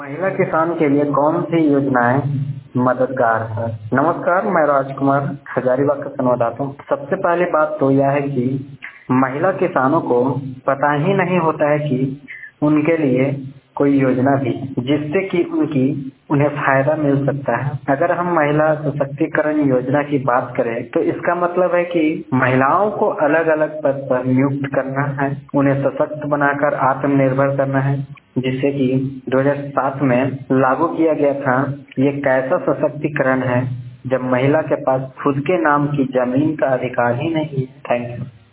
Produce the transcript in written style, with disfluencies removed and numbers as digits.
महिला किसान के लिए कौन सी योजनाएं मददगार है? नमस्कार, मैं राजकुमार हजारीबाग का संवाददाता हूँ। सबसे पहली बात तो यह है कि महिला किसानों को पता ही नहीं होता है कि उनके लिए कोई योजना भी जिससे कि उन्हें फायदा मिल सकता है। अगर हम महिला सशक्तिकरण योजना की बात करें तो इसका मतलब है कि महिलाओं को अलग अलग पद पर नियुक्त करना है, उन्हें सशक्त बनाकर आत्मनिर्भर करना है, जिससे कि 2007 में लागू किया गया था। ये कैसा सशक्तिकरण है जब महिला के पास खुद के नाम की जमीन का अधिकार ही नहीं है। Thank you.